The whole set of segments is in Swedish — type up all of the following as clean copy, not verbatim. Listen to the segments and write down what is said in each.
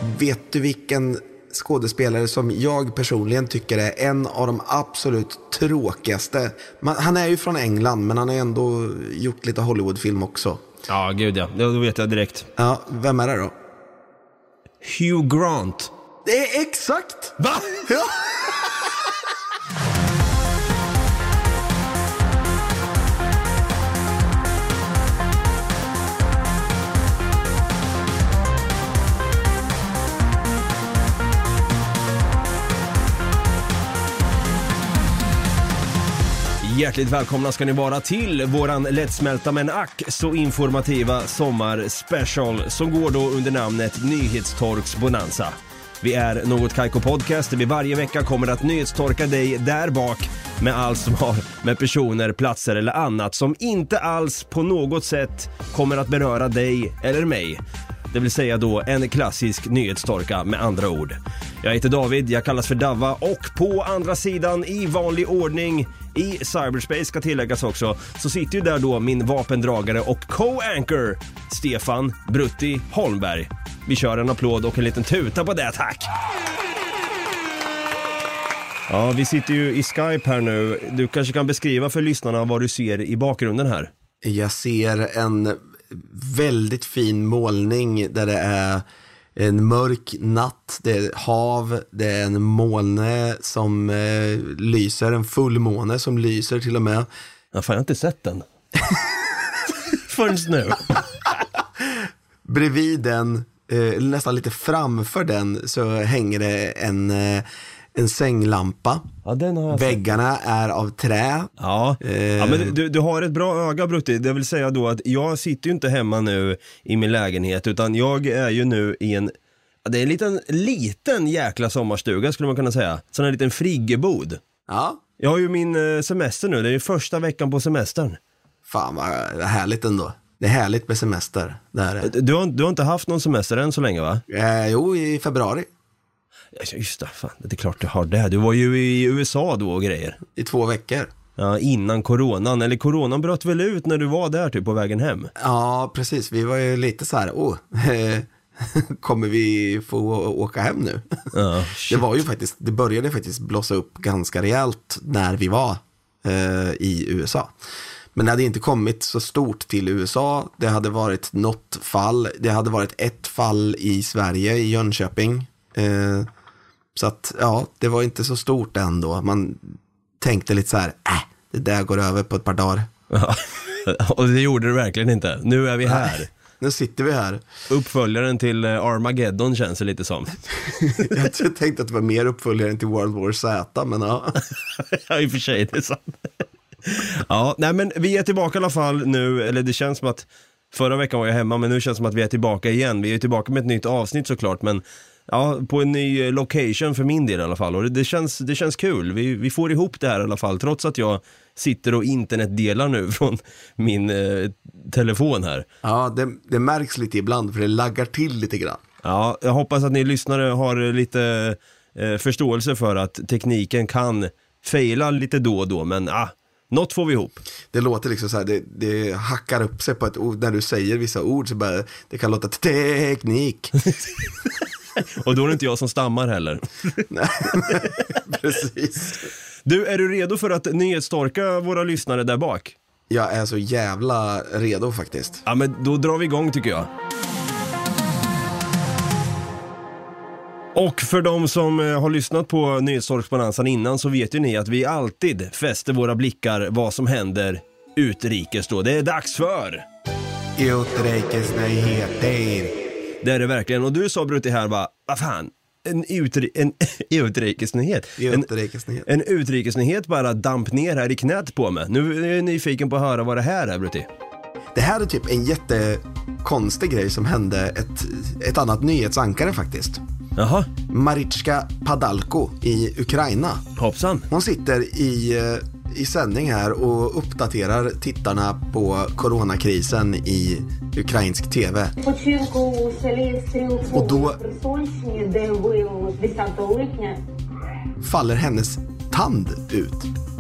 vet du vilken skådespelare som jag personligen tycker är en av de absolut tråkigaste? Han är ju från England, men han har ändå gjort lite Hollywoodfilm också. Ja, gud ja. Då vet jag direkt. Ja, vem är det då? Hugh Grant. Det är exakt! Va? Ja. Hjärtligt välkomna ska ni vara till våran lättsmälta men ack så informativa sommarspecial som går då under namnet Nyhetstorks Bonanza. Vi är Något Kaiko Podcast där vi varje vecka kommer att nyhetstorka dig där bak med allt som har med personer, platser eller annat som inte alls på något sätt kommer att beröra dig eller mig. Det vill säga då en klassisk nyhetstorka med andra ord. Jag heter David, jag kallas för Davva och på andra sidan i vanlig ordning i cyberspace ska tilläggas också så sitter ju där då min vapendragare och co-anchor Stefan Brutti Holmberg. Vi kör en applåd och en liten tuta på det, tack! Ja, vi sitter ju i Skype här nu. Du kanske kan beskriva för lyssnarna vad du ser i bakgrunden här. Jag ser en väldigt fin målning där det är en mörk natt, det är hav, det är en måne som lyser, en fullmåne som lyser till och med. Ja, fan, jag har inte sett den. Förrän nu. Bredvid den, nästan lite framför den, så hänger det en sänglampa. Ja, den har jag Väggarna sett. är av trä. Ja, men du har ett bra öga, Brutti. Det vill säga då att jag sitter ju inte hemma nu i min lägenhet, utan jag är ju nu i det är en liten jäkla sommarstuga skulle man kunna säga. Sån en liten friggebod. Ja. Jag har ju min semester nu, det är ju första veckan på semestern. Fan vad härligt ändå. Det är härligt med semester. Det här är. Du har inte haft någon semester än så länge, va? Jo, i februari. Just det, fan, det är klart du har det. Du var ju i USA då och grejer. I 2 veckor. Ja, innan coronan. Eller coronan bröt väl ut när du var där typ på vägen hem? Ja, precis. Vi var ju lite så här, kommer vi få åka hem nu? Ja, det började faktiskt blåsa upp ganska rejält när vi var i USA. Men det hade inte kommit så stort till USA. Det hade varit något fall. Det hade varit ett fall i Sverige, i Jönköping. Så att, ja, det var inte så stort ändå. Man tänkte lite så här, det där går över på ett par dagar. Ja, och det gjorde det verkligen inte. Nu är vi här. Nej, nu sitter vi här. Uppföljaren till Armageddon känns det lite som. Jag tänkte att det var mer uppföljaren till World War Z, men ja. Ja, i och för sig, det är sant. Ja, nej men vi är tillbaka i alla fall nu. Eller det känns som att förra veckan var jag hemma, men nu känns det som att vi är tillbaka igen. Vi är tillbaka med ett nytt avsnitt såklart, men ja, på en ny location för min del i alla fall. Och det känns kul. Vi får ihop det här i alla fall. Trots att jag sitter och internetdelar nu från min telefon här. Ja, det märks lite ibland för det laggar till lite grann. Ja, jag hoppas att ni lyssnare har lite förståelse för att tekniken kan faila lite då och då. Men något får vi ihop. Det låter liksom så här, det hackar upp sig på ett ord. När du säger vissa ord så bara, det kan låta teknik. Och då är det inte jag som stammar heller. Nej, precis. Du, är du redo för att nyhetsstorka våra lyssnare där bak? Jag är så jävla redo faktiskt. Ja, men då drar vi igång tycker jag. Och för de som har lyssnat på Nyhetstorksbonanzan innan så vet ju ni att vi alltid fäster våra blickar vad som händer utrikes då. Det är dags för utrikesnyheter. Det är det verkligen. Och du sa Brutti här bara, vad fan, en utrikesnyhet. En utrikesnyhet bara damp ner här i knät på mig. Nu är jag nyfiken på att höra vad det här är, Brutti. Det här är typ en jättekonstig grej som hände ett annat nyhetsankare faktiskt. Jaha. Marichka Padalko i Ukraina. Hoppsan. Hon sitter i sändning här och uppdaterar tittarna på coronakrisen i ukrainsk tv. Och då faller hennes tand ut.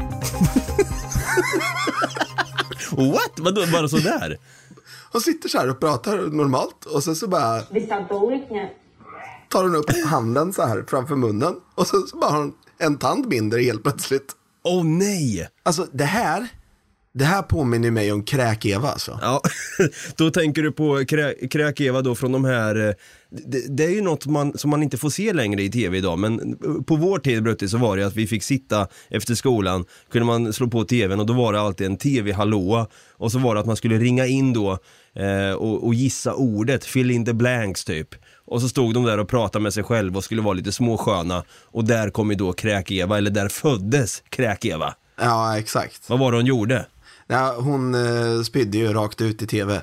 What? Vadå, bara så där? Hon sitter så här och pratar normalt och sen så bara tar hon upp handen så här framför munnen. Och så bara har hon en tand mindre helt plötsligt. Åh nej! Alltså det här påminner mig om Kräk-Eva alltså. Ja, då tänker du på Kräk-Eva då från de här... Det är ju något som man inte får se längre i tv idag. Men på vår tid, Brutti, så var det att vi fick sitta efter skolan. Kunde man slå på tvn och då var det alltid en tv-hallåa. Och så var det att man skulle ringa in då och gissa ordet, fill in the blanks typ. Och så stod de där och pratade med sig själv och skulle vara lite småsköna. Och där kom ju då Kräk-Eva, eller där föddes Kräk-Eva. Ja, exakt. Vad var det hon gjorde? Ja, hon spydde ju rakt ut i tv.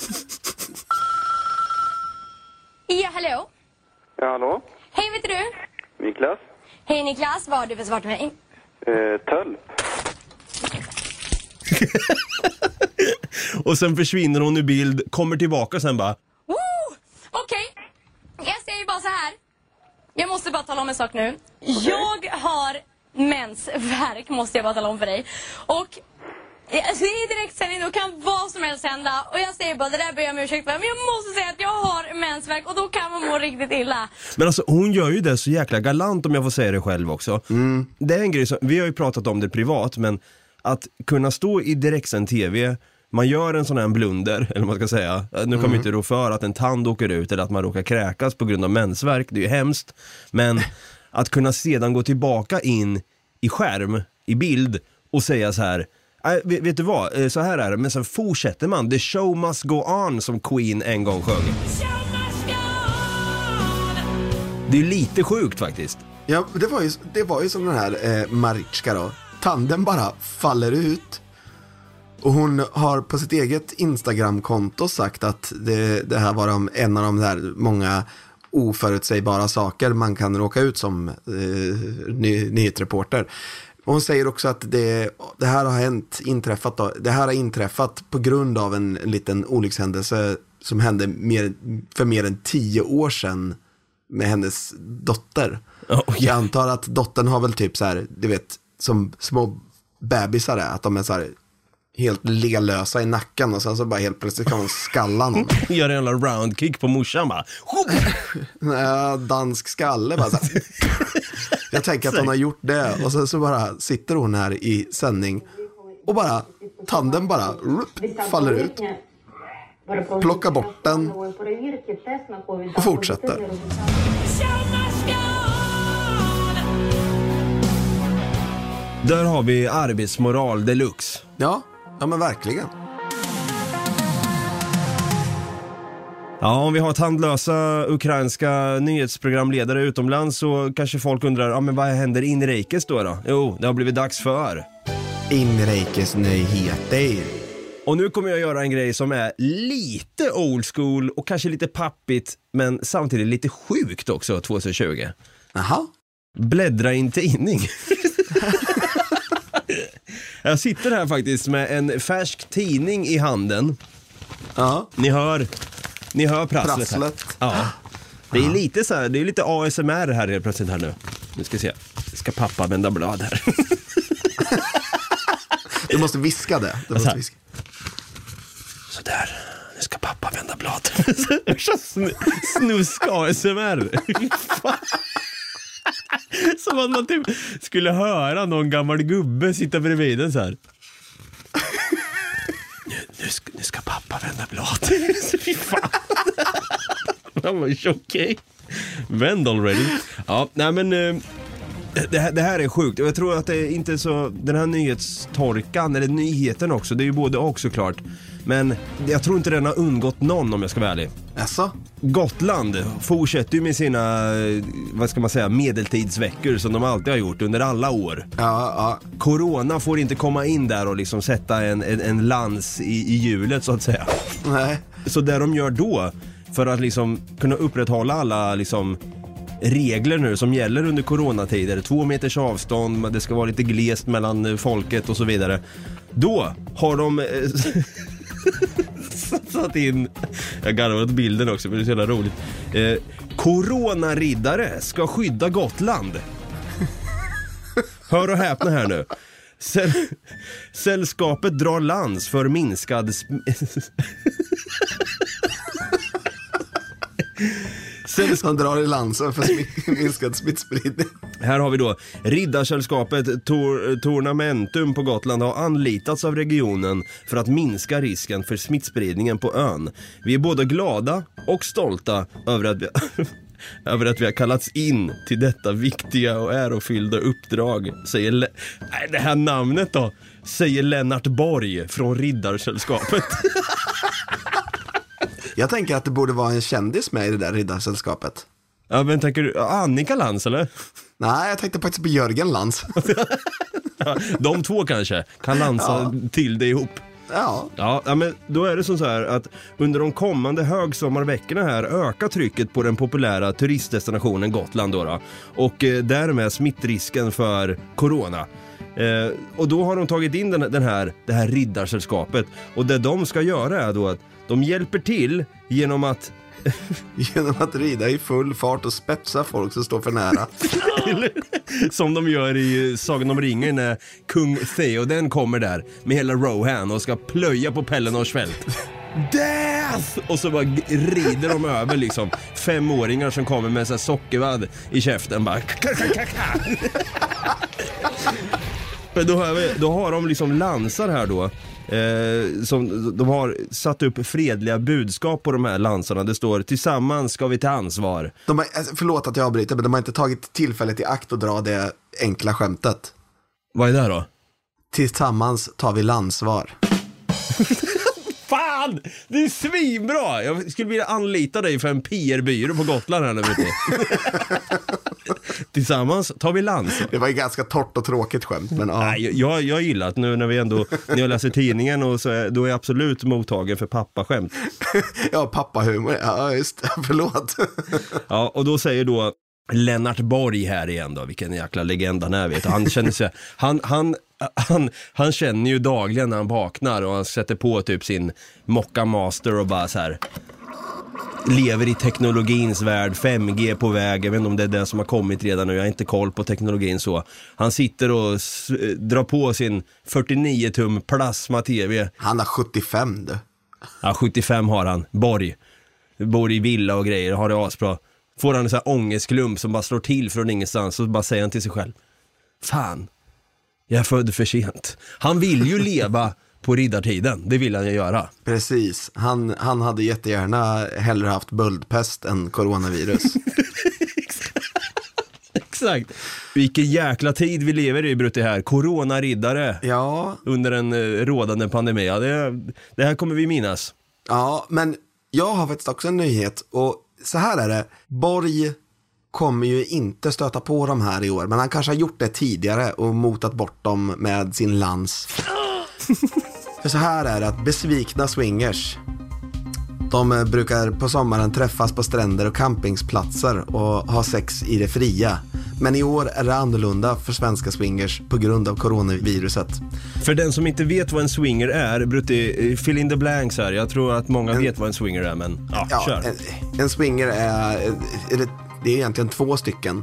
Ja, hallå? Ja, hallå? Hej, vet du? Niklas? Hej Niklas, vad har du för svar till mig? Tölp. Och sen försvinner hon i bild, kommer tillbaka och sen bara... Okej. Jag säger bara så här. Jag måste bara tala om en sak nu. Jag har mensvärk, måste jag bara tala om för dig. Och alltså, i direktsändning då kan vad som helst hända. Och jag säger bara, det där ber jag om ursäkt för. Men jag måste säga att jag har mensvärk och då kan man må riktigt illa. Men alltså hon gör ju det så jäkla galant, om jag får säga det själv också. Det är en grej som, vi har ju pratat om det privat, men att kunna stå i direktsänd tv, man gör en sån här blunder, eller man ska säga, nu kommer inte rå för att en tand åker ut eller att man råkar kräkas på grund av mensvärk, det är ju hemskt. Men att kunna sedan gå tillbaka in i skärm, i bild och säga så här: vet du vad, så här är det. Men sen fortsätter man, the show must go on, som Queen en gång sjöng. Det är lite sjukt faktiskt. Ja, det var ju som den här Marichka då. Tanden bara faller ut. Och hon har på sitt eget Instagram-konto sagt att det här var en av de där många oförutsägbara saker man kan råka ut som nyhetsreporter. Och hon säger också att det här har inträffat på grund av en liten olyckshändelse som hände för mer än 10 år sedan med hennes dotter. Jag antar att dottern har väl typ så här, du vet, som små bebisar är, att de är så här helt lelösa i nacken och sen så bara helt plötsligt kan hon skalla någon. Gör en jävla roundkick på morsan bara. Dansk skalle bara så här. Jag tänker att hon har gjort det och sen så bara sitter hon här i sändning och bara tanden bara faller ut. Plockar bort den och fortsätter. Där har vi arbetsmoral deluxe. Ja men verkligen. Ja, om vi har tandlösa ukrainska nyhetsprogramledare utomlands så kanske folk undrar, ja men vad händer inrikes då? Jo, det har blivit dags för inrikes nyheter. Och nu kommer jag göra en grej som är lite old school och kanske lite pappigt, men samtidigt lite sjukt också 2020. Jaha. Bläddra in tidning. Jag sitter här faktiskt med en färsk tidning i handen. Ja. Ni hör prasslet här. Ja. Det är lite så här, det är lite ASMR här helt plötsligt här nu. Nu ska vi se. Ska pappa vända blad här. Du måste viska det. Så där. Nu ska pappa vända blad. Snusk ASMR. Som att man typ skulle höra någon gammal gubbe sitta bredvid den så här. Nu ska pappa vända blad. Fy fan. Han var ju okej. Vänd already. Ja, nej men det här är sjukt. Jag tror att det är inte så, den här nyhetstorkan eller nyheten också, det är ju både och såklart. Men jag tror inte den har undgått någon, om jag ska vara ärlig. Alltså? Gotland fortsätter ju med sina, vad ska man säga, medeltidsveckor som de alltid har gjort under alla år. Ja. Corona får inte komma in där och liksom sätta en lans i hjulet så att säga. Nej. Så det de gör då, för att liksom kunna upprätthålla alla liksom regler nu som gäller under coronatider, 2 meters avstånd, det ska vara lite glest mellan folket och så vidare. Då har de satt in, jag garvar åt bilden också men det är så jävla roligt, coronariddare ska skydda Gotland. Hör och häpna här nu. Sällskapet drar lans för minskad som drar i lansen för minskad smittspridning. Här har vi då Riddarsällskapet Tornamentum på Gotland har anlitats av regionen för att minska risken för smittspridningen på ön. Vi är både glada och stolta över att vi har kallats in till detta viktiga och ärofyllda uppdrag, säger det här namnet då, säger Lennart Borg från Riddarsällskapet. Jag tänker att det borde vara en kändis med i det där Riddarsällskapet. Ja, men tänker du Annika Lantz eller? Nej, jag tänkte faktiskt på Jörgen Lantz. De två kanske kan lansa till det ihop. Ja, men då är det så här att under de kommande högsommarveckorna här ökar trycket på den populära turistdestinationen Gotland då, och därmed smittrisken för corona. Och då har de tagit in det här Riddarsällskapet, och det de ska göra är då att de hjälper till genom att rida i full fart och spetsa folk som står för nära. Som de gör i Sagan om ringen när kung Theoden kommer där med hela Rohan och ska plöja på Pelennors fält. Death! Och så bara rider de över liksom 5-åringar som kommer med så här sockervadd i käften bara. Men då har de liksom lansar här då. Som de har satt upp fredliga budskap på de här lansarna. Det står: tillsammans ska vi ta ansvar. Förlåt att jag avbryter, men de har inte tagit tillfället i akt att dra det enkla skämtet. Vad är det då? Tillsammans tar vi landsvar. Fan, det är svinbra. Jag skulle vilja anlita dig för en PR-byrå på Gotland här nu. Tillsammans tar vi lands. Det var ju ganska torrt och tråkigt skämt, men ja. Nej, jag gillar att nu när vi ändå, när jag läser tidningen och så då är jag absolut mottagen för pappaskämt. Ja, pappahumor. Ja, just det. Förlåt. Ja, och då säger då Lennart Borg här igen då, vilken jäkla legend han är, vet. Han känner sig han känner ju dagligen när han vaknar och han sätter på typ sin Mocca Master och bara så här lever i teknologins värld, 5G på väg. Jag vet inte om det är det som har kommit redan nu, jag har inte koll på teknologin så. Han sitter och drar på sin 49-tum plasma-tv. Han har 75 du. Ja, 75 har han. Borg. Bor i villa och grejer, har det asbra. Får han en sån här ångestklump som bara slår till från ingenstans och bara säger han till sig själv: fan, jag är född för sent. Han vill ju leva på riddartiden, det vill han ju göra. Precis, han hade jättegärna hellre haft böldpest än coronavirus. Exakt. Vilken jäkla tid vi lever i, Brutti, här. Coronariddare. Ja. Under en rådande pandemi. Ja, det här kommer vi minnas. Ja, men jag har faktiskt också en nyhet. Och så här är det. Borg kommer ju inte stöta på de här i år. Men han kanske har gjort det tidigare och motat bort dem med sin lans. För så här är det att besvikna swingers, de brukar på sommaren träffas på stränder och campingsplatser och ha sex i det fria. Men i år är det annorlunda för svenska swingers på grund av coronaviruset. För den som inte vet vad en swinger är, Brutti, fill in the blanks här. Jag tror att många vet vad en swinger är, men kör. En swinger är det är egentligen 2 stycken.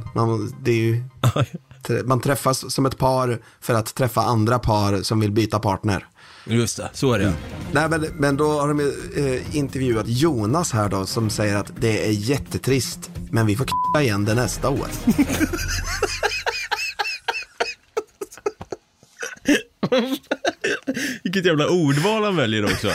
Man träffas som ett par för att träffa andra par som vill byta partner. Just det, så är det. Nej, men då har de intervjuat Jonas här då, som säger att det är jättetrist, men vi får k***a igen det nästa år. Vilket jävla ordval han väljer också.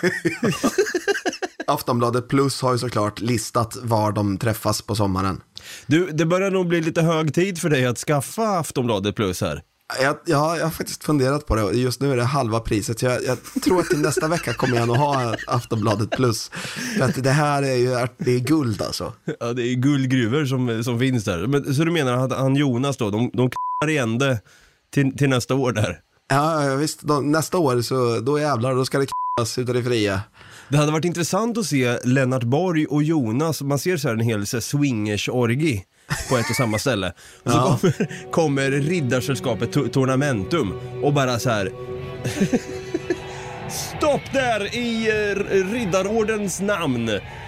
Aftonbladet Plus har ju såklart listat var de träffas på sommaren. Du, det börjar nog bli lite hög tid för dig att skaffa Aftonbladet Plus här. Jag har faktiskt funderat på det, och just nu är det halva priset. Jag tror att till nästa vecka kommer jag nog ha Aftonbladet Plus. För att det här är ju det är guld alltså. Ja, det är guldgruvor som finns där. Men, så du menar att han Jonas då, de k***ar igen det till nästa år där? Ja, visst. Nästa år så då jävlar, då ska det k***as utav det fria. Det hade varit intressant att se Lennart Borg och Jonas. Man ser så här en hel swingers-orgi på ett och samma ställe. Och så kommer Riddarsällskapet Tornamentum och bara så här stopp där i Riddarordens namn.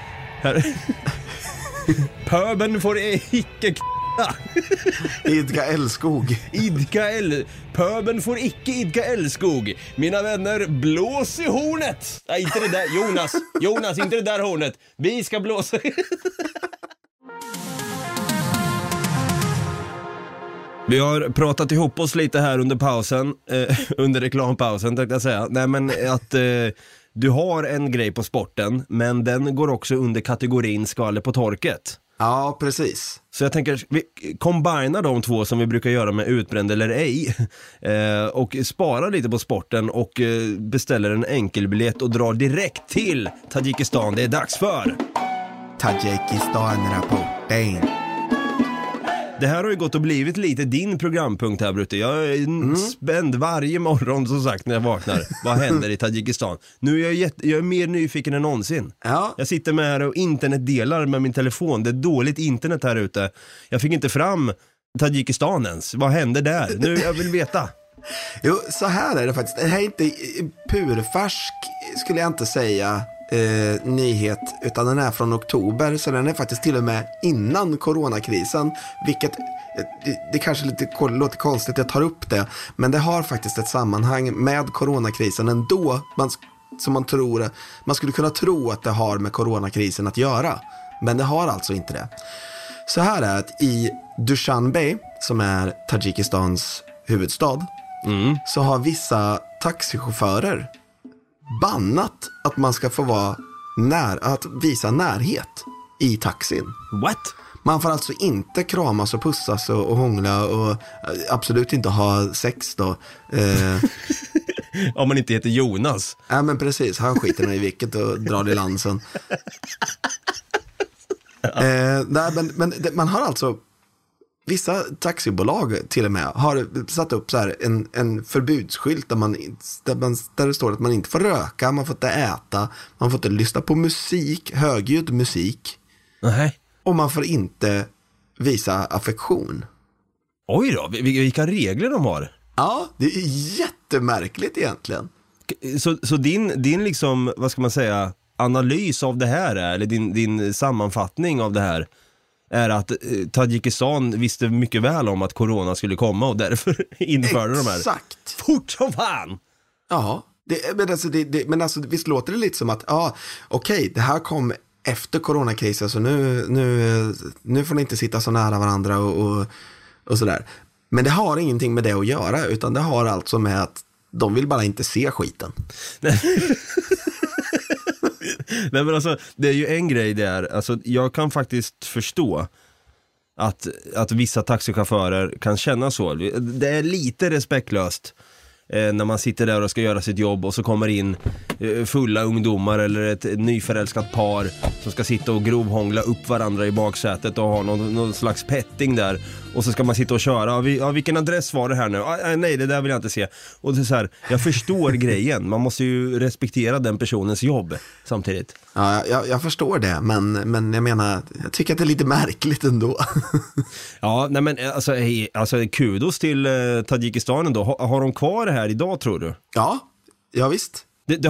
Pöben får icke idka älskog. Pöben får icke idka älskog. Mina vänner, blås i hornet. Nej, inte det där, Jonas, inte det där hornet. Vi ska blåsa. Vi har pratat ihop oss lite här under pausen, under reklampausen tänkte jag säga. Nej, men att du har en grej på sporten, men den går också under kategorin skvaller på torket. Ja, precis. Så jag tänker, vi kombinar de två som vi brukar göra med utbränd eller ej och sparar lite på sporten och beställer en enkelbiljett och drar direkt till Tadzjikistan. Det är dags för Tadzjikistan-rapporten. Det här har ju gått och blivit lite din programpunkt här, Brutte. Jag är spänd varje morgon, som sagt, när jag vaknar. Vad händer i Tadzjikistan? Nu är jag är mer nyfiken än någonsin. Ja. Jag sitter med här och internetdelar med min telefon. Det är dåligt internet här ute. Jag fick inte fram Tadzjikistan ens. Vad händer där? Nu jag vill veta. Jo, så här är det faktiskt. Det här är inte purfärsk, skulle jag inte säga, nyhet, utan den är från oktober, så den är faktiskt till och med innan coronakrisen, vilket det kanske låter konstigt att jag tar upp det, men det har faktiskt ett sammanhang med coronakrisen ändå, man skulle kunna tro att det har med coronakrisen att göra, men det har alltså inte det. Så här är att i Dushanbe, som är Tadzjikistans huvudstad, så har vissa taxichaufförer bannat att man ska få vara att visa närhet i taxin. What? Man får alltså inte kramas och pussas och hångla och absolut inte ha sex då. Om man inte heter Jonas. Ja, men precis, han skiter i vilket och drar i lansen. Men man har alltså, vissa taxibolag till och med har satt upp så här en förbudsskylt där det står att man inte får röka, man får inte äta, man får inte lyssna på musik, högljudd musik. Nej. Och man får inte visa affektion. Oj då, vilka regler de har. Ja, det är jättemärkligt egentligen. Så din liksom, vad ska man säga, analys av det här är, eller din sammanfattning av det här är att Tadzjikistan visste mycket väl om att corona skulle komma och därför införde de här. Exakt. Fort som fan! Ja, men alltså visst låter det lite som att okej, det här kom efter coronakrisen, så nu får ni inte sitta så nära varandra och sådär. Men det har ingenting med det att göra, utan det har alltså med att de vill bara inte se skiten. Nej, men alltså, det är ju en grej där. Alltså, jag kan faktiskt förstå att vissa taxichaufförer kan känna så. Det är lite respektlöst när man sitter där och ska göra sitt jobb och så kommer in fulla ungdomar eller ett nyförälskat par som ska sitta och grovhångla upp varandra i baksätet och ha någon slags petting där, och så ska man sitta och köra. Vilken adress var det här nu? Nej, det där vill jag inte se. Och det är så här, jag förstår grejen. Man måste ju respektera den personens jobb samtidigt. Ja, jag förstår det, men jag menar, jag tycker att det är lite märkligt ändå. Ja, nej, men alltså kudos till Tadzjikistan ändå. Har de kvar det här idag, tror du? Ja visst. Det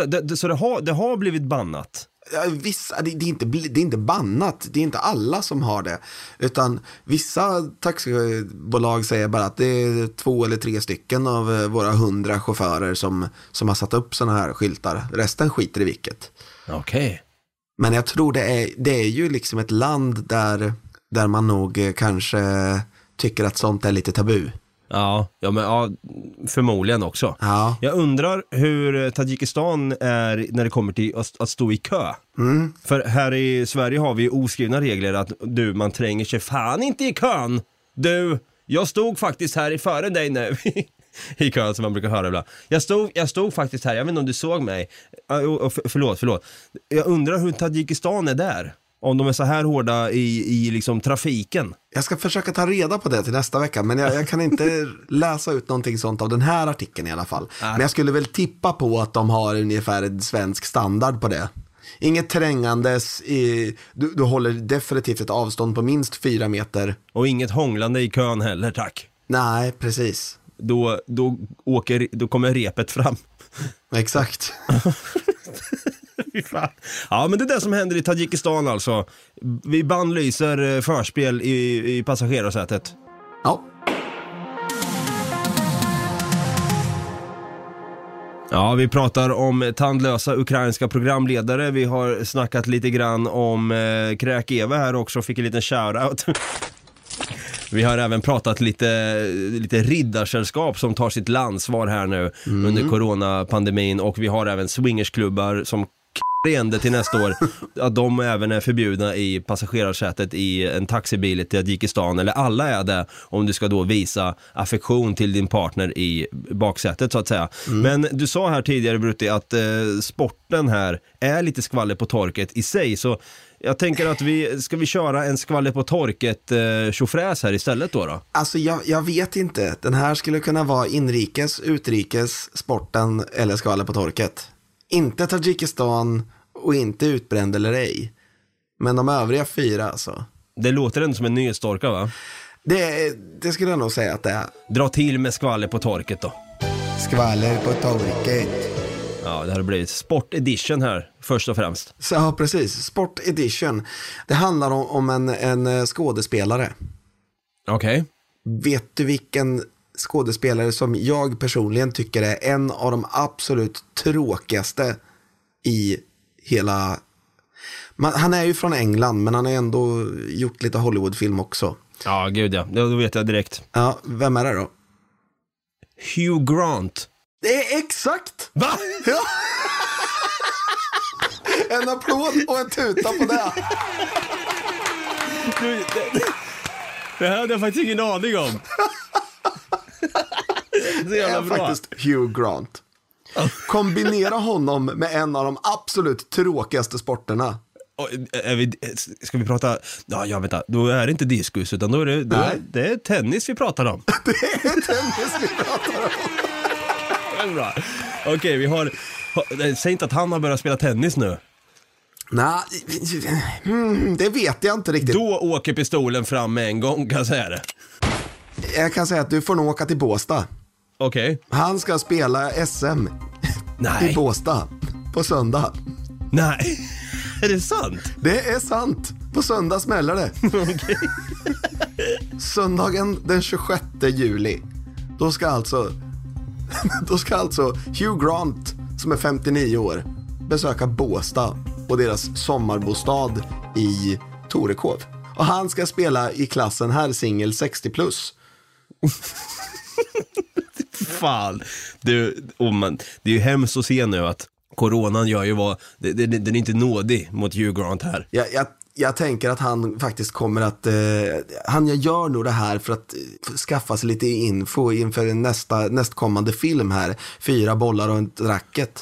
har blivit bannat. Ja, det är inte bannat. Det är inte alla som har det, utan vissa taxibolag säger bara att det är 2 eller 3 stycken av våra 100 chaufförer som har satt upp såna här skyltar. Resten skiter i vilket. Okej. Men jag tror det är ju liksom ett land där man nog kanske tycker att sånt är lite tabu. Ja, förmodligen också. Ja. Jag undrar hur Tadzjikistan är när det kommer till att stå i kö. För här i Sverige har vi oskrivna regler att man tränger sig fan inte i kön. Jag stod faktiskt här före dig nu. I kön som man brukar höra ibland. Jag stod faktiskt här, jag vet inte om du såg mig. Förlåt. Jag undrar hur Tadzjikistan är där. Om de är så här hårda i liksom trafiken. Jag ska försöka ta reda på det till nästa vecka, men jag kan inte läsa ut någonting sånt av den här artikeln i alla fall. Men jag skulle väl tippa på att de har ungefär en svensk standard på det. Inget trängandes, du håller definitivt ett avstånd på minst 4 meter. Och inget hånglande i kön heller, tack. Nej, precis. Då kommer repet fram. Exakt. Ja, men det är det som händer i Tadzjikistan alltså. Vi bannlyser förspel i passagerarsätet. Ja. Ja, vi pratar om tandlösa ukrainska programledare. Vi har snackat lite grann om Kräk Eva här också. Fick en liten shoutout. Vi har även pratat lite riddarsällskap som tar sitt landsvar här nu under coronapandemin, och vi har även swingersklubbar som rände till nästa år att de även är förbjudna i passagerarsätet i en taxibil i Tadzjikistan, eller alla är det om du ska då visa affektion till din partner i baksätet så att säga. Men du sa här tidigare, Brutti, att sporten här är lite skvaller på torket i sig, så jag tänker att ska vi köra en skvaller på torket tjofräs här istället då? Alltså jag vet inte. Den här skulle kunna vara inrikes, utrikes, sporten eller skvaller på torket. Inte Tadzjikistan och inte utbränd eller ej. Men de övriga 4 alltså. Det låter ändå som en nyhetstorka, va? Det skulle jag nog säga att det är. Dra till med skvaller på torket då. Skvaller på torket. Ja, det har blivit Sport Edition här först och främst. Så, ja, precis. Sport Edition. Det handlar om en skådespelare. Okej. Vet du vilken skådespelare som jag personligen tycker är en av de absolut tråkigaste i hela... Han är ju från England, men han har ändå gjort lite Hollywoodfilm också. Ja, gud ja. Då vet jag direkt. Ja, vem är det då? Hugh Grant. Det är exakt! Va? Ja. En applåd och en tuta på det. Det här hade jag faktiskt ingen aning om. Det är bra. faktiskt Hugh Grant. Kombinera honom med en av de absolut tråkigaste sporterna. Ska vi prata... Ja, vänta. Då är det inte diskus, utan då är det är tennis vi pratar om. Det är tennis vi pratar om. Bra. Okej, vi har... Säg inte att han har börjat spela tennis nu. Nej, det vet jag inte riktigt. Då åker pistolen fram med en gång, kan jag säga det. Jag kan säga att du får nog åka till Båstad. Okej. Han ska spela SM i Båstad på söndag. Nej, är det sant? Det är sant. På söndag smäller det. Okej. Söndagen den 26 juli. Då ska alltså Hugh Grant, som är 59 år, besöka Båstad och deras sommarbostad i Torekov. Och han ska spela i klassen herrsingel 60+. Fan. Det är ju hemskt att se nu att coronan gör ju den är inte nådig mot Hugh Grant här. Jag tänker att han faktiskt kommer att han gör nog det här för att skaffa sig lite info inför nästkommande film här. 4 bollar och ett racket.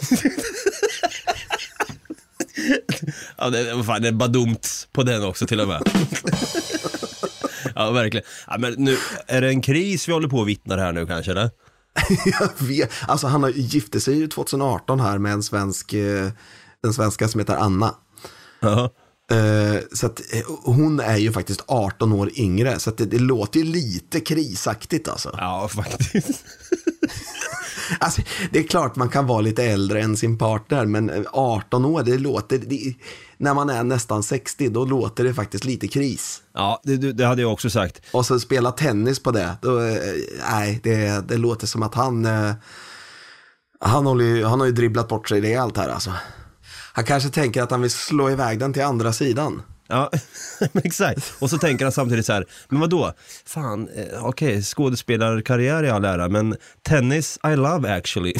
Ja, det är bara dumt på den också till och med. Ja, verkligen. Ja, men nu är det en kris vi håller på att vittna här nu kanske, eller? Jag vet. Alltså han har gifte sig ju 2018 här med en svenska som heter Anna. Ja. Så att hon är ju faktiskt 18 år yngre, så att det låter ju lite krisaktigt alltså. Ja, faktiskt. Alltså, det är klart man kan vara lite äldre än sin partner, men 18 år, när man är nästan 60, då låter det faktiskt lite kris. Ja, det hade jag också sagt. Och så spela tennis på det, det låter som att han har ju dribblat bort sig det allt här alltså. Han kanske tänker att han vill slå iväg den till andra sidan. Ja, exakt. Och så tänker han samtidigt så här, men vadå? Fan, okej, skådespelarkarriär i all ära, men tennis I love actually.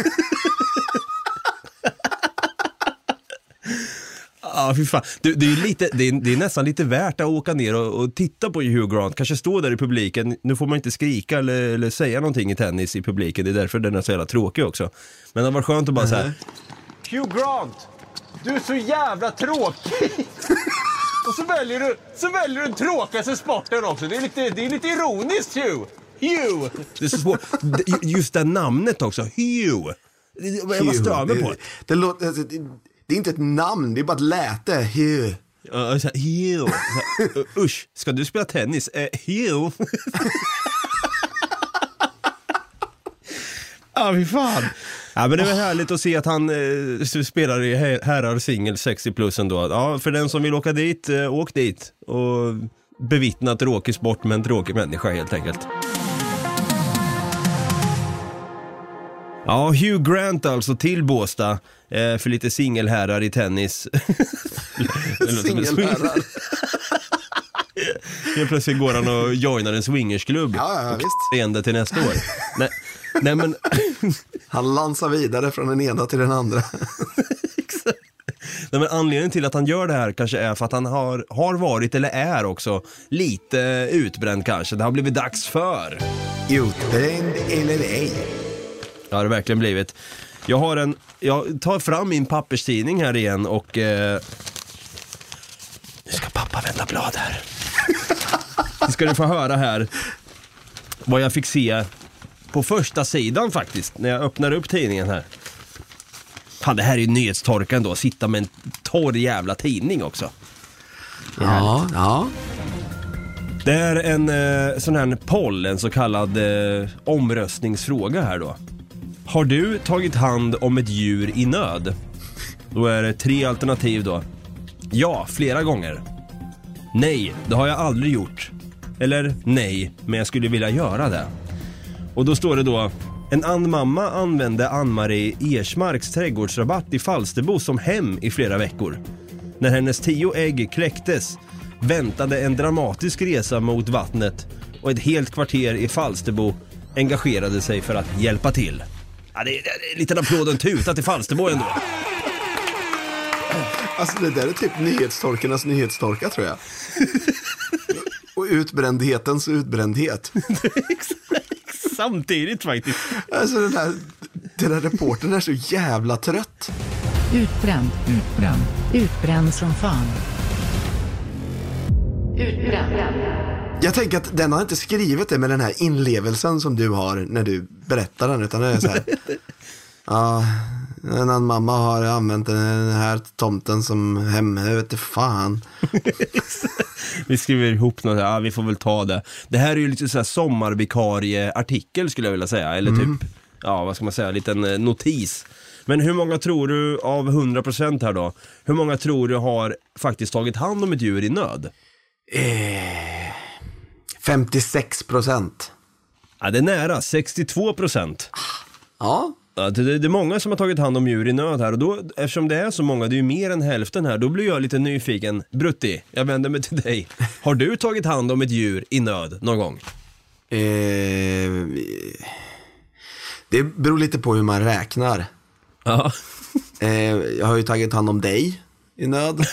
Ja, fy fan. Det är nästan lite värt att åka ner och titta på Hugh Grant. Kanske stå där i publiken. Nu får man inte skrika eller säga någonting i tennis i publiken. Det är därför den är så jävla tråkig också. Men det var skönt att bara så här: Hugh Grant, du är så jävla tråkig. Och så väljer du den tråkigaste sporten också. Det är lite ironiskt, Hugh. Det är så svårt. Just det namnet också, Hugh. Vad stör mig på? Det är inte ett namn, det är bara ett läte. Hugh. Hugh. Usch, ska du spela tennis? Hugh. Ja, fy fan. Ja, men det är härligt att se att han spelar i herrar singel 60+ ändå. Ja, för den som vill åka dit, åk dit och bevittna tråkig sport med en tråkig människa helt enkelt. Ja, Hugh Grant alltså till Båstad för lite singelherrar i tennis. Singelherrar. Helt plötsligt går han och joinar en swingersklubb. Ja, visst. Ända till nästa år. Nej men... Han lansar vidare från den ena till den andra. Nej, men anledningen till att han gör det här kanske är för att han har varit eller är också lite utbränd kanske. Det har blivit dags för... Utbränd eller ej? Ja, det har verkligen blivit. Jag tar fram min papperstidning här igen och... Nu ska pappa vända blad här. Nu ska du få höra här vad jag fick se på första sidan faktiskt, när jag öppnar upp tidningen här. Fan, det här är ju nyhetstorkan då. Sitta med en torr jävla tidning också. Ja. Det är en sån här poll, en så kallad omröstningsfråga här då. Har du tagit hand om ett djur i nöd? Då är det 3 alternativ då. Ja, flera gånger. Nej, det har jag aldrig gjort. Eller nej, men jag skulle vilja göra det. Och då står det då: en mamma använde Ann-Marie Ersmarks trädgårdsrabatt i Falsterbo som hem i flera veckor. När hennes 10 ägg kläcktes väntade en dramatisk resa mot vattnet och ett helt kvarter i Falsterbo engagerade sig för att hjälpa till. Ja, det är en liten applåd och en tuta till Falsterbo ändå. Alltså det där är typ nyhetstorkarnas nyhetstorka, tror jag. Och utbrändhetens utbrändhet. Samtidigt faktiskt. Alltså den där reportern är så jävla trött. Utbränd som fan. Utbränd. Jag tänker att den har inte skrivit det med den här inlevelsen som du har när du berättar den, utan det är så här. Ja, en annan mamma har använt den här tomten som hem, jag vet inte fan. Vi skriver ihop något, ja, vi får väl ta det. Det här är ju lite så här sommarvikarie-artikel skulle jag vilja säga, eller typ, ja vad ska man säga, en liten notis. Men hur många tror du av 100% här då? Hur många tror du har faktiskt tagit hand om ett djur i nöd? 56%. Ja, det är nära, 62%. Ja. Ja, det är många som har tagit hand om djur i nöd här. Och då, eftersom det är så många, det är ju mer än hälften här, då blir jag lite nyfiken. Brutti, jag vänder mig till dig. Har du tagit hand om ett djur i nöd någon gång? Det beror lite på hur man räknar. Ja. Jag har ju tagit hand om dig i nöd.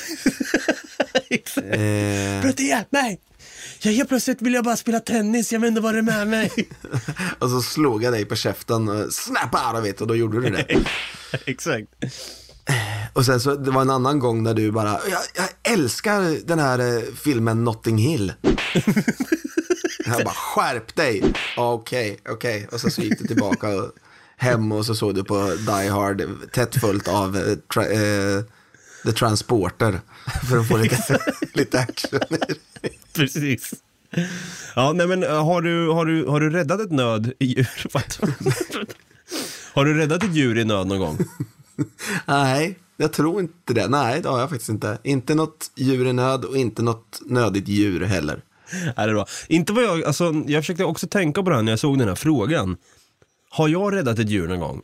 Brutti, hjälp mig! Jag helt plötsligt vill jag bara spela tennis, jag vet inte vad det är med mig. Och så slog jag dig på käften, snap out of it, och då gjorde du det. Exakt. Och sen så, det var en annan gång när du bara, jag älskar den här filmen Notting Hill. Jag bara, skärp dig. Okej. Och så gick du tillbaka hem och så såg du på Die Hard tätt fullt av The Transporter för att få lite action. Precis. Ja, nej men har du räddat ett nöd i djur? Har du räddat ett djur i nöd någon gång? Nej, jag tror inte det. Nej, det har jag faktiskt inte. Inte något djur i nöd och inte något nödigt djur heller. Är det bra? Inte vad jag försökte också tänka på det här när jag såg den här frågan. Har jag räddat ett djur någon gång?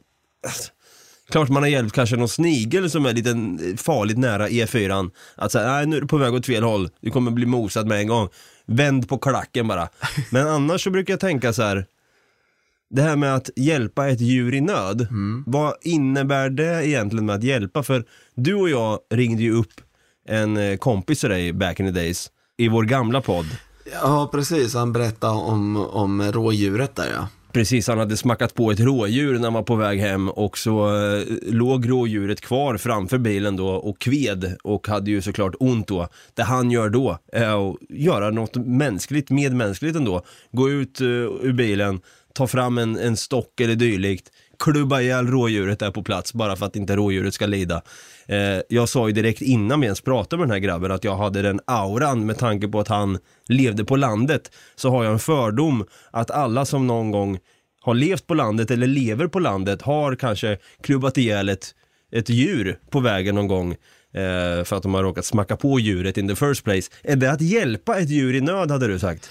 Klart man har hjälpt kanske någon snigel som är lite farligt nära E4. Att säga, nej, nu är du på väg åt fel håll. Du kommer bli mosad med en gång. Vänd på klacken bara. Men annars så brukar jag tänka så här. Det här med att hjälpa ett djur i nöd. Vad innebär det egentligen med att hjälpa? För du och jag ringde ju upp en kompis till dig back in the days i vår gamla podd. Ja, precis. Han berättade om rådjuret där, ja. Precis, han hade smackat på ett rådjur när han var på väg hem och så låg rådjuret kvar framför bilen då och kved och hade ju såklart ont då. Det han gör då är att göra något medmänskligt ändå. Gå ut ur bilen, ta fram en stock eller dylikt, klubba ihjäl rådjuret där på plats bara för att inte rådjuret ska lida. Jag sa ju direkt innan vi ens pratade med den här grabben att jag hade den auran med tanke på att han levde på landet. Så har jag en fördom att alla som någon gång har levt på landet eller lever på landet har kanske klubbat ihjäl ett djur på vägen någon gång för att de har råkat smacka på djuret in the first place. Är det att hjälpa ett djur i nöd, hade du sagt?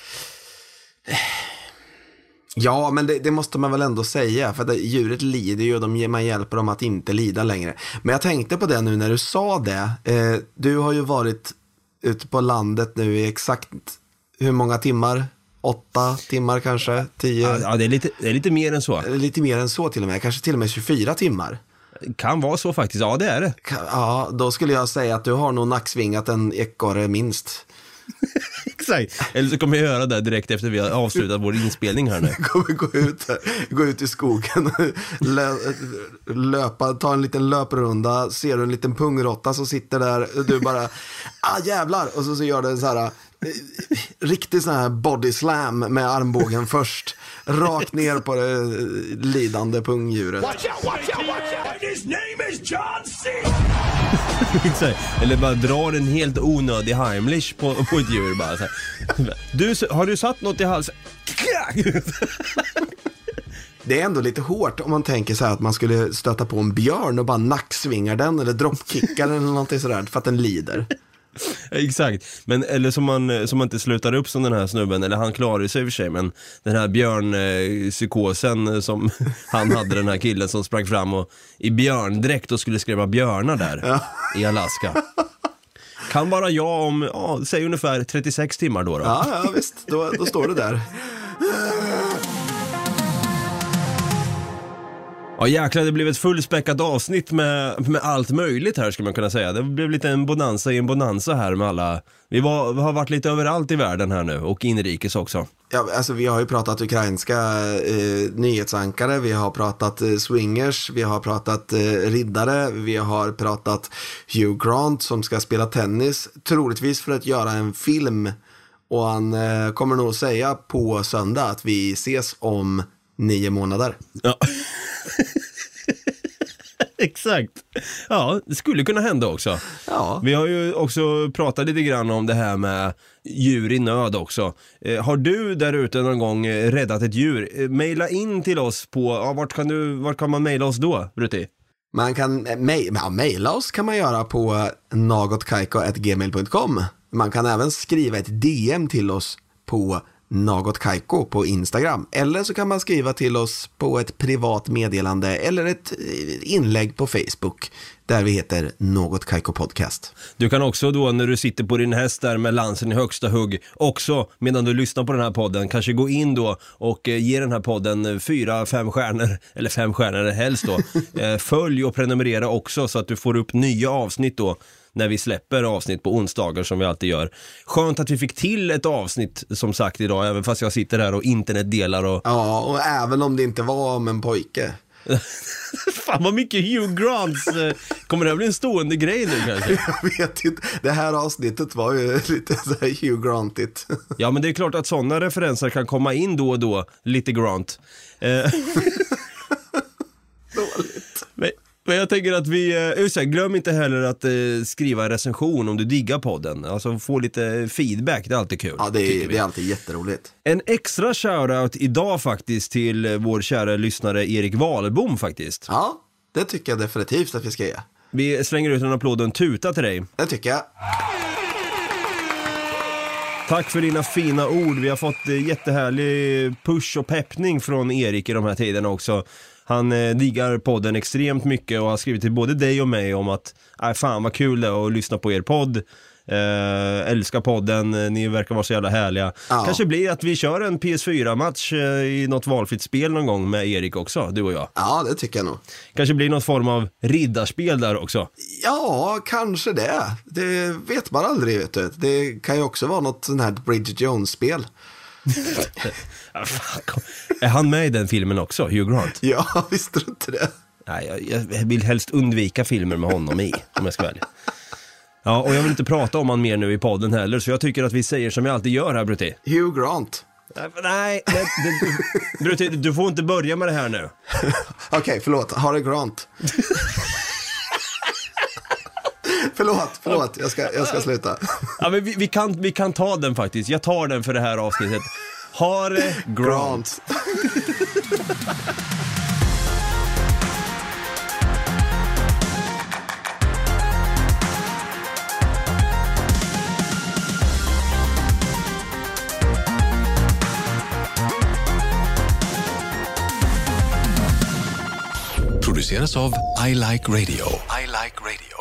Ja, men det måste man väl ändå säga. För att djuret lider ju och man hjälper dem att inte lida längre. Men jag tänkte på det nu när du sa det. Du har ju varit ute på landet nu i exakt hur många timmar? 8 timmar kanske? 10? Ja, det är lite mer än så. Lite mer än så till och med. Kanske till och med 24 timmar. Kan vara så faktiskt, ja det är det. Ja, då skulle jag säga att du har nog nacksvingat en ekorre minst. Exakt, eller så kommer jag göra det direkt efter vi har avslutat vår inspelning här nu. Gå ut i skogen, löpa, ta en liten löprunda, ser du en liten pungrotta som sitter där, du bara, jävlar, och så gör du en så här riktigt sån här body slam med armbågen först, rakt ner på det lidande pungdjuret. Watch out! His name is John C. Eller bara drar en helt onödig Heimlich på ett djur bara så här. Har du satt något i halsen? Det är ändå lite hårt om man tänker så här att man skulle stöta på en björn och bara nacksvingar den eller droppkickar den eller någonting sådär för att den lider. Exakt, men eller som man inte slutar upp som den här snubben, eller han klarar sig i och för sig, men den här björnpsykosen som han hade, den här killen som sprang fram och i björndräkt och skulle skrämma björnar där i Alaska. Kan vara jag om, säg ungefär 36 timmar då. Ja visst, då står det där. Ja jäklar, det blev ett fullspäckat avsnitt med allt möjligt här ska man kunna säga. Det blev lite en bonanza i en bonanza här med alla. Vi har varit lite överallt i världen här nu och inrikes också. Ja, alltså vi har ju pratat ukrainska nyhetsankare, vi har pratat swingers, vi har pratat riddare, vi har pratat Hugh Grant som ska spela tennis, troligtvis för att göra en film, och han kommer nog säga på söndag att vi ses om 9 månader. Ja. Exakt. Ja, det skulle kunna hända också. Ja. Vi har ju också pratat lite grann om det här med djur i nöd också. Har du där ute någon gång räddat ett djur? Maila in till oss på, vart kan man maila oss då, Brutti? Man kan maila oss kan man göra på nagotkaiko@gmail.com. Man kan även skriva ett DM till oss på nagotkaiko på Instagram, eller så kan man skriva till oss på ett privat meddelande eller ett inlägg på Facebook där vi heter Något Kaiko Podcast. Du kan också då när du sitter på din häst där med lansen i högsta hugg, också medan du lyssnar på den här podden, kanske gå in då och ge den här podden 4-5 stjärnor, eller 5 stjärnor helst då. Följ och prenumerera också så att du får upp nya avsnitt då när vi släpper avsnitt på onsdagar som vi alltid gör. Skönt att vi fick till ett avsnitt som sagt idag, även fast jag sitter här och internet delar och... Ja, och även om det inte var om en pojke. Fan vad mycket Hugh Grants. Kommer det bli en stående grej nu kanske? Jag vet inte. Det här avsnittet var ju lite så här Hugh Grantigt. Ja, men det är klart att sådana referenser kan komma in då och då. Lite Grant. Dåligt. Men jag tänker att glöm inte heller att skriva en recension om du diggar podden. Alltså få lite feedback, det är alltid kul. Ja, det är alltid jätteroligt. En extra shoutout idag faktiskt till vår kära lyssnare Erik Wahlbom faktiskt. Ja, det tycker jag definitivt att vi ska ge. Vi slänger ut en applåd och en tuta till dig. Det tycker jag. Tack för dina fina ord. Vi har fått jättehärlig push och peppning från Erik i de här tiderna också. Han diggar podden extremt mycket och har skrivit till både dig och mig om att fan vad kul det är att lyssna på er podd. Älskar podden, ni verkar vara så jävla härliga. Ja. Kanske blir att vi kör en PS4-match i något valfritt spel någon gång med Erik också, du och jag. Ja, det tycker jag nog. Kanske blir något form av riddarspel där också. Ja, kanske det. Det vet man aldrig, vet du. Det kan ju också vara något sånt här Bridget Jones-spel. Är han med i den filmen också, Hugh Grant? Ja, visste du inte det? Nej, jag vill helst undvika filmer med honom i, om jag ska välja. Ja, och jag vill inte prata om han mer nu i podden heller, så jag tycker att vi säger som jag alltid gör här, Brutti. Hugh Grant. Nej, Brutti, du får inte börja med det här nu. Okej, förlåt. Harry Grant. Förlåt. Jag ska sluta. Ja, men vi kan ta den faktiskt. Jag tar den för det här avsnittet. Harry Grant. Produceras av I Like Radio. I Like Radio.